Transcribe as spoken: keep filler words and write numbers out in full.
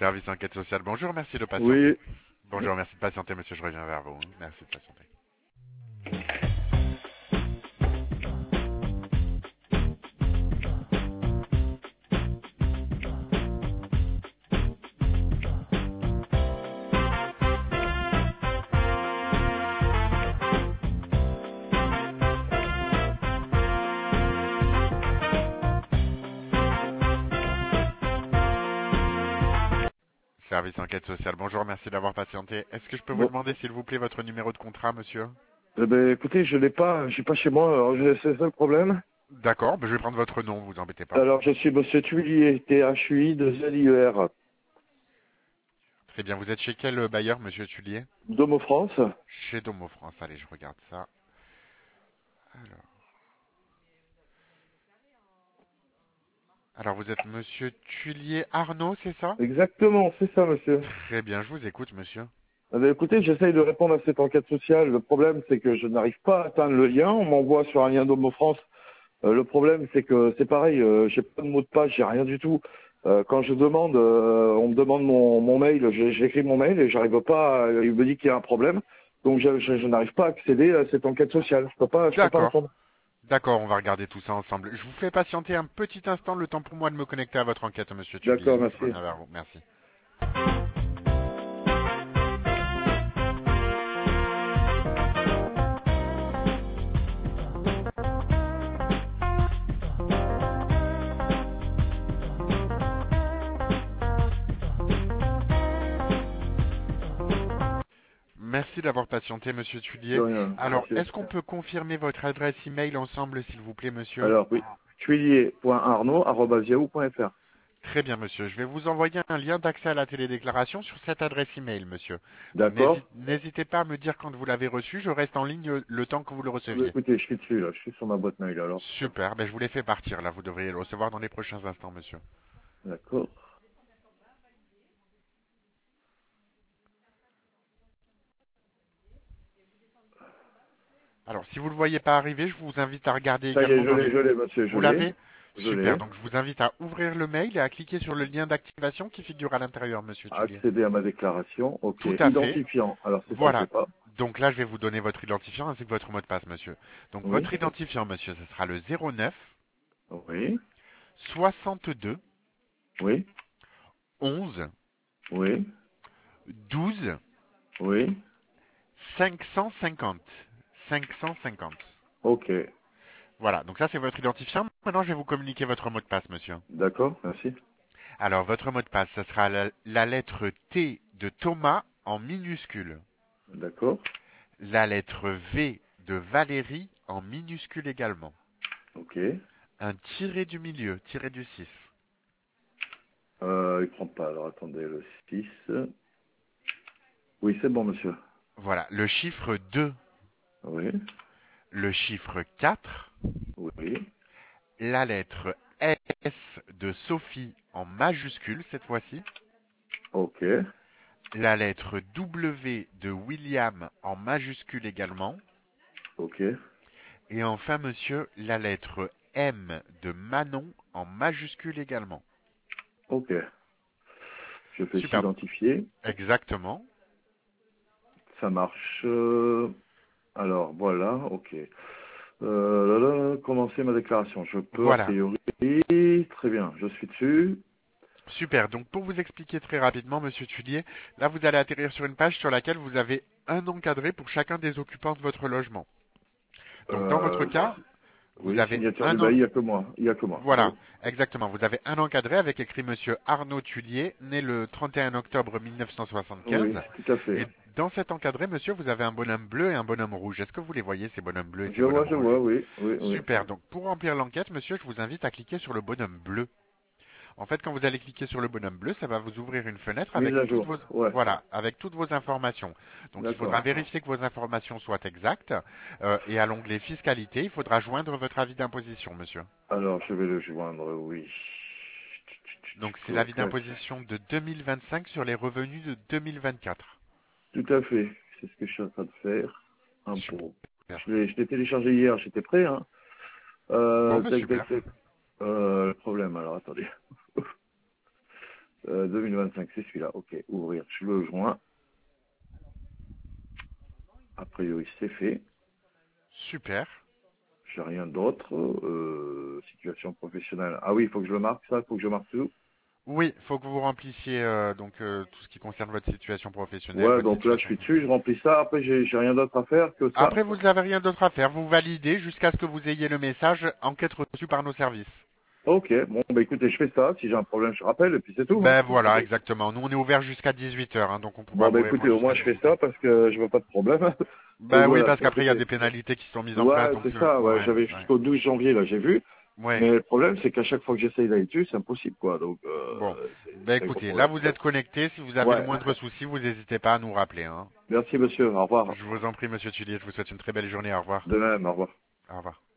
Service enquête sociale, bonjour, merci de patienter. Oui, Bonjour, merci de patienter, monsieur, je reviens vers vous. hein. Merci de patienter. Service enquête sociale, bonjour, merci d'avoir patienté. Est-ce que je peux vous bon. demander, s'il vous plaît, votre numéro de contrat, monsieur? Eh ben, écoutez, je l'ai pas, je suis pas chez moi, alors je- c'est ça le problème. D'accord, ben, je vais prendre votre nom, vous embêtez pas. Alors, je suis Monsieur Tuillier, T H U I de Z I E R, Très bien, vous êtes chez quel euh, bailleur, monsieur Tullier? Domo France. Chez Domo France, allez, je regarde ça. Alors, Alors vous êtes monsieur Tullier Arnaud, c'est ça? Exactement, c'est ça, monsieur. Très bien, je vous écoute, monsieur. Eh ben, écoutez, j'essaye de répondre à cette enquête sociale. Le problème, c'est que je n'arrive pas à atteindre le lien. On m'envoie sur un lien Domo France. Euh, le problème, c'est que c'est pareil, euh, j'ai pas de mot de passe, j'ai rien du tout. Euh, quand je demande, euh, on me demande mon, mon mail, j'ai- j'écris mon mail et j'arrive pas, à- il me dit qu'il y a un problème. Donc je, je- je n'arrive pas à accéder à cette enquête sociale. Je peux pas, je peux pas D'accord. répondre. D'accord, on va regarder tout ça ensemble. Je vous fais patienter un petit instant, le temps pour moi de me connecter à votre enquête, monsieur Tullier. D'accord, hein. Je merci. reviens vers vous. Merci. Merci d'avoir patienté, monsieur De Tullier. rien, Alors, merci. est-ce qu'on peut confirmer votre adresse email ensemble, s'il vous plaît, monsieur? Alors oui, tuillier point arnaud arobase yahoo point fr. Très bien, monsieur. Je vais vous envoyer un lien d'accès à la télédéclaration sur cette adresse email, monsieur. Donc, D'accord. n'hési- n'hésitez pas à me dire quand vous l'avez reçu. Je reste en ligne le temps que vous le Bah, receviez. écoutez, je suis dessus là, je suis sur ma boîte mail alors. Super. Ben, je vous l'ai fait partir, là. Vous devriez le recevoir dans les prochains instants, monsieur. D'accord. Alors, si vous ne le voyez pas arriver, je vous invite à regarder Ça y est, également je dans l'ai, les... je l'ai, monsieur, je Vous l'ai, l'avez? je Super. l'ai. Donc, je vous invite à ouvrir le mail et à cliquer sur le lien d'activation qui figure à l'intérieur, monsieur Tullier. Accéder à ma déclaration. Ok. Tout à fait. Identifiant. Alors c'est ça que j'ai Voilà. pas. Donc là, je vais vous donner votre identifiant ainsi que votre mot de passe, monsieur. Donc, Oui. votre identifiant, monsieur, ce sera le zéro neuf Oui. soixante-deux Oui. onze Oui. douze Oui. cinq cent cinquante. cinq cent cinquante. Ok. Voilà, donc ça c'est votre identifiant. Maintenant je vais vous communiquer votre mot de passe, monsieur. D'accord, merci. Alors votre mot de passe, ce sera la, la lettre T de Thomas en minuscule. D'accord. La lettre V de Valérie en minuscule également. Ok. Un tiré du milieu, tiré du six. Euh, il prend pas. Alors attendez, le six. Oui, c'est bon, monsieur. Voilà, le chiffre deux, Oui. le chiffre quatre, Oui. la lettre S de Sophie en majuscule cette fois-ci. Ok. La lettre W de William en majuscule également. Ok. Et enfin, monsieur, la lettre M de Manon en majuscule également. Ok. Je fais Super. s'identifier. Exactement. Ça marche. Euh, Alors, voilà. Ok. Euh, là, là, commencer ma déclaration. Je peux, a Voilà. priori. Très bien. Je suis dessus. Super. Donc, pour vous expliquer très rapidement, monsieur Tullier, là, vous allez atterrir sur une page sur laquelle vous avez un encadré pour chacun des occupants de votre logement. Donc, dans votre Euh, cas, vous oui, avez signature du un en... bail, il n'y a que moi. Il n'y a que moi. Oui. Voilà, exactement. Vous avez un encadré avec écrit monsieur Arnaud Tullier, né le trente et un octobre mille neuf cent Oui, soixante-quinze. tout à fait. Et dans cet encadré, monsieur, vous avez un bonhomme bleu et un bonhomme rouge. Est-ce que vous les voyez, ces bonhommes bleus et ces Je vois, bonhommes je vois, rouges? oui, oui, oui. Super. Donc, pour remplir l'enquête, monsieur, je vous invite à cliquer sur le bonhomme bleu. En fait, quand vous allez cliquer sur le bonhomme bleu, ça va vous ouvrir une fenêtre Mise avec à toutes jour. vos, Ouais, voilà, avec toutes vos informations. Donc, il faudra d'accord. vérifier que vos informations soient exactes. Euh, et à l'onglet fiscalité, il faudra joindre votre avis d'imposition, monsieur. Alors, je vais le joindre, oui. Donc, c'est Clac, l'avis clac. d'imposition de deux mille vingt-cinq sur les revenus de deux mille vingt-quatre. Tout à fait. C'est ce que je suis en train de faire. Impôt. Super. Je l'ai je l'ai téléchargé hier, j'étais prêt, hein. Bon, Euh, bah tac, tac, super. tac. Euh, le problème, alors attendez. Euh, deux mille vingt-cinq, c'est celui-là. Ok, ouvrir, je le joins. A priori, c'est fait. Super. J'ai rien d'autre. Euh, situation professionnelle. Ah oui, il faut que je le marque, ça. Il faut que je marque tout. Oui, faut que vous remplissiez euh, donc euh, tout ce qui concerne votre situation professionnelle, Ouais, votre donc là, je situation suis dessus, je familiale. remplis ça. Après, j'ai j'ai rien d'autre à faire que ça. Après, vous n'avez rien d'autre à faire. Vous validez jusqu'à ce que vous ayez le message enquête reçue par nos services. Ok, bon, bah écoutez, je fais ça. Si j'ai un problème, je rappelle, et puis c'est tout. Hein. Ben voilà, exactement. Nous, on est ouvert jusqu'à dix-huit heures, hein, donc on pourra Bon, bah vous écoutez, répondre au moins, jusqu'à je fais dix-huit ça heures. parce que je veux pas de problème. Donc Ben oui, voilà, parce bah, qu'après, il y a des écoutez. pénalités qui sont mises en place, Ouais, donc c'est euh, ça, ouais, ouais, j'avais ouais, jusqu'au douze janvier, là, j'ai vu. ouais. Mais le problème, c'est qu'à chaque fois que j'essaye d'aller dessus, c'est impossible, quoi. Donc, Bon, euh, c'est ben c'est un gros écoutez, là, problème. vous êtes connecté. Si vous avez le Ouais. moindre souci, vous n'hésitez pas à nous rappeler, hein. Merci, monsieur. Au revoir. Je vous en prie, Monsieur Tullier. Je vous souhaite une très belle journée. Au revoir. De même, au revoir. Au revoir.